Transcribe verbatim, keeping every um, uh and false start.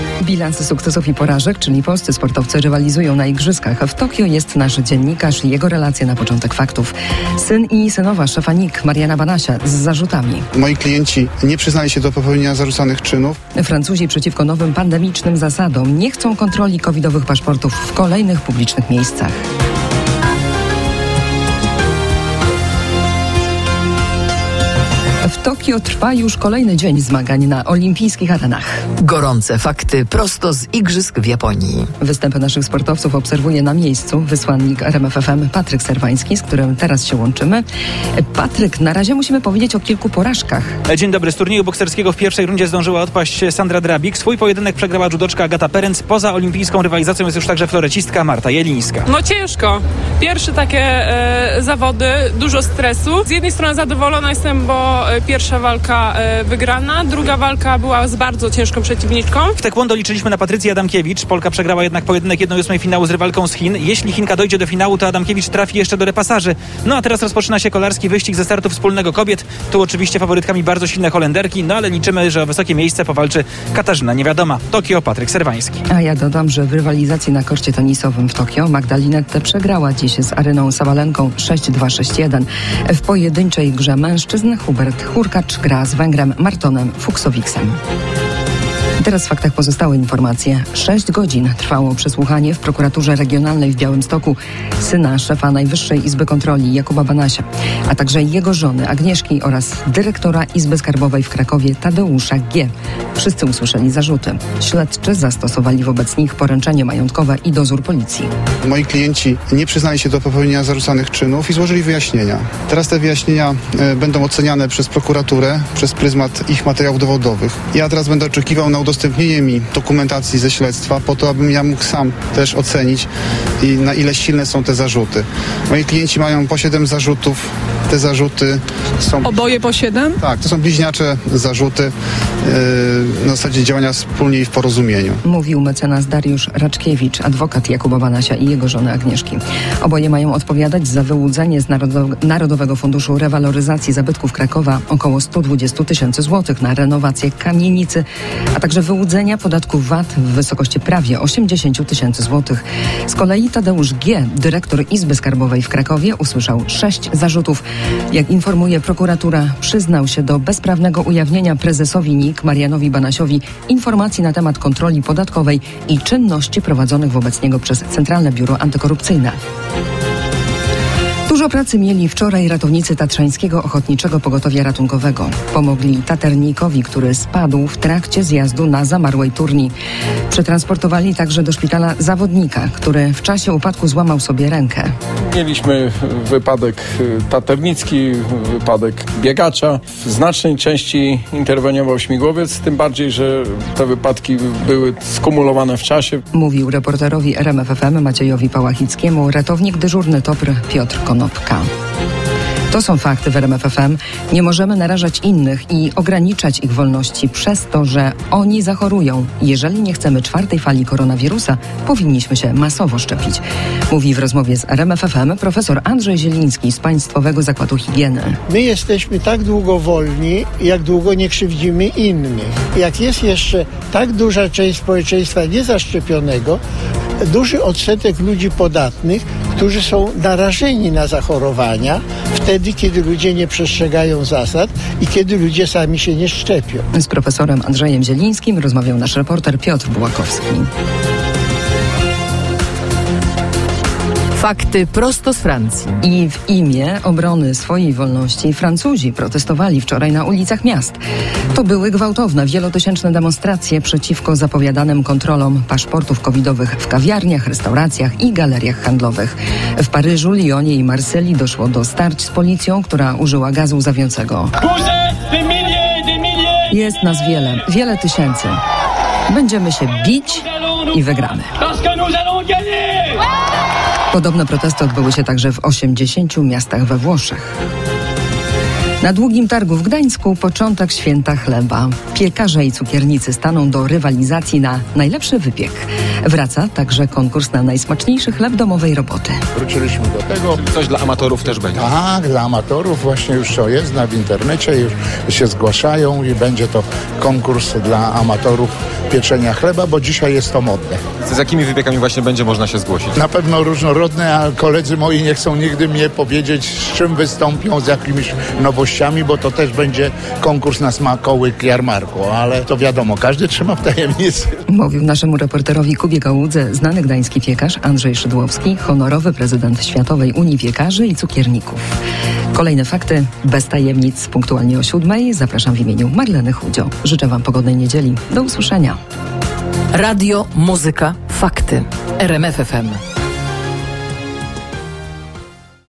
Bilans sukcesów i porażek, czyli polscy sportowcy rywalizują na igrzyskach. W Tokio jest nasz dziennikarz i jego relacje na początek faktów. Syn i synowa szefa N I K, Mariana Banasia, z zarzutami. Moi klienci nie przyznali się do popełnienia zarzucanych czynów. Francuzi przeciwko nowym pandemicznym zasadom nie chcą kontroli covidowych paszportów w kolejnych publicznych miejscach. W Tokio trwa już kolejny dzień zmagań na olimpijskich arenach. Gorące fakty prosto z igrzysk w Japonii. Występy naszych sportowców obserwuje na miejscu wysłannik R M F F M Patryk Serwański, z którym teraz się łączymy. Patryk, na razie musimy powiedzieć o kilku porażkach. Dzień dobry. Z turnieju bokserskiego w pierwszej rundzie zdążyła odpaść Sandra Drabik. Swój pojedynek przegrała judoczka Agata Perenc. Poza olimpijską rywalizacją jest już także florecistka Marta Jelińska. No ciężko. Pierwsze takie e, zawody, dużo stresu. Z jednej strony zadowolona jestem, bo e, pierwsza walka e, wygrana, druga walka była z bardzo ciężką przeciwniczką. W taekwondo liczyliśmy na Patrycję Adamkiewicz. Polka przegrała jednak pojedynek jeden ósmy finału z rywalką z Chin. Jeśli Chinka dojdzie do finału, to Adamkiewicz trafi jeszcze do repasaży. No a teraz rozpoczyna się kolarski wyścig ze startu wspólnego kobiet. Tu oczywiście faworytkami bardzo silne Holenderki, no ale liczymy, że o wysokie miejsce powalczy Katarzyna Niewiadoma. Tokio, Patryk Serwański. A ja dodam, że w rywalizacji na korcie tenisowym w Tokio Magda Linette przegrała dziś z Aryną Sabalenką sześć dwa sześć jeden. W pojedynczej grze mężczyzn Hubert Hurkacz gra z Węgrem Martonem Fuksowiksem. Teraz w faktach pozostałe informacje. Sześć godzin trwało przesłuchanie w prokuraturze regionalnej w Białymstoku syna szefa Najwyższej Izby Kontroli Jakuba Banasia, a także jego żony Agnieszki oraz dyrektora Izby Skarbowej w Krakowie Tadeusza G. Wszyscy usłyszeli zarzuty. Śledczy zastosowali wobec nich poręczenie majątkowe i dozór policji. Moi klienci nie przyznali się do popełnienia zarzucanych czynów i złożyli wyjaśnienia. Teraz te wyjaśnienia e, będą oceniane przez prokuraturę, przez pryzmat ich materiałów dowodowych. Ja teraz będę oczekiwał na udostępnienie mi dokumentacji ze śledztwa po to, abym ja mógł sam też ocenić i na ile silne są te zarzuty. Moi klienci mają po siedem zarzutów. Te zarzuty są... Oboje po siedem? Tak, to są bliźniacze zarzuty yy, na zasadzie działania wspólnie i w porozumieniu. Mówił mecenas Dariusz Raczkiewicz, adwokat Jakuba Banasia i jego żony Agnieszki. Oboje mają odpowiadać za wyłudzenie z Narodow- Narodowego Funduszu Rewaloryzacji Zabytków Krakowa około sto dwadzieścia tysięcy złotych na renowację kamienicy, a także wyłudzenia podatku V A T w wysokości prawie osiemdziesiąt tysięcy złotych. Z kolei Tadeusz G., dyrektor Izby Skarbowej w Krakowie, usłyszał sześć zarzutów. Jak informuje prokuratura, przyznał się do bezprawnego ujawnienia prezesowi N I K Marianowi Banasiowi informacji na temat kontroli podatkowej i czynności prowadzonych wobec niego przez Centralne Biuro Antykorupcyjne. Dużo pracy mieli wczoraj ratownicy Tatrzańskiego Ochotniczego Pogotowia Ratunkowego. Pomogli taternikowi, który spadł w trakcie zjazdu na zamarłej turni. Przetransportowali także do szpitala zawodnika, który w czasie upadku złamał sobie rękę. Mieliśmy wypadek taternicki, wypadek biegacza. W znacznej części interweniował śmigłowiec, tym bardziej, że te wypadki były skumulowane w czasie. Mówił reporterowi R M F F M Maciejowi Pałachickiemu ratownik dyżurny T O P R Piotr Konopka. To są fakty w R M F F M. Nie możemy narażać innych i ograniczać ich wolności przez to, że oni zachorują. Jeżeli nie chcemy czwartej fali koronawirusa, powinniśmy się masowo szczepić. Mówi w rozmowie z R M F F M profesor Andrzej Zieliński z Państwowego Zakładu Higieny. My jesteśmy tak długo wolni, jak długo nie krzywdzimy innych. Jak jest jeszcze tak duża część społeczeństwa niezaszczepionego, duży odsetek ludzi podatnych, którzy są narażeni na zachorowania wtedy, kiedy ludzie nie przestrzegają zasad i kiedy ludzie sami się nie szczepią. Z profesorem Andrzejem Zielińskim rozmawiał nasz reporter Piotr Bułakowski. Fakty prosto z Francji. I w imię obrony swojej wolności Francuzi protestowali wczoraj na ulicach miast. To były gwałtowne, wielotysięczne demonstracje przeciwko zapowiadanym kontrolom paszportów covidowych w kawiarniach, restauracjach i galeriach handlowych. W Paryżu, Lyonie i Marsylii doszło do starć z policją, która użyła gazu łzawiącego. Jest nas wiele, wiele tysięcy. Będziemy się bić i wygramy. Podobne protesty odbyły się także w osiemdziesięciu miastach we Włoszech. Na Długim Targu w Gdańsku początek święta chleba. Piekarze i cukiernicy staną do rywalizacji na najlepszy wypiek. Wraca także konkurs na najsmaczniejszy chleb domowej roboty. Wróciliśmy do tego. Coś dla amatorów też będzie. Tak, dla amatorów właśnie już to jest, na w internecie już się zgłaszają i będzie to konkurs dla amatorów pieczenia chleba, bo dzisiaj jest to modne. Z jakimi wypiekami właśnie będzie można się zgłosić? Na pewno różnorodne, a koledzy moi nie chcą nigdy mnie powiedzieć, z czym wystąpią, z jakimiś nowościami, bo to też będzie konkurs na smakołyk jarmarku, ale to wiadomo, każdy trzyma w tajemnicy. Mówił naszemu reporterowi Kubie Gałudze znany gdański piekarz Andrzej Szydłowski, honorowy prezydent Światowej Unii Piekarzy i Cukierników. Kolejne fakty bez tajemnic punktualnie o siódmej. Zapraszam w imieniu Marleny Chudzio. Życzę Wam pogodnej niedzieli. Do usłyszenia. Radio, muzyka, fakty. R M F F M.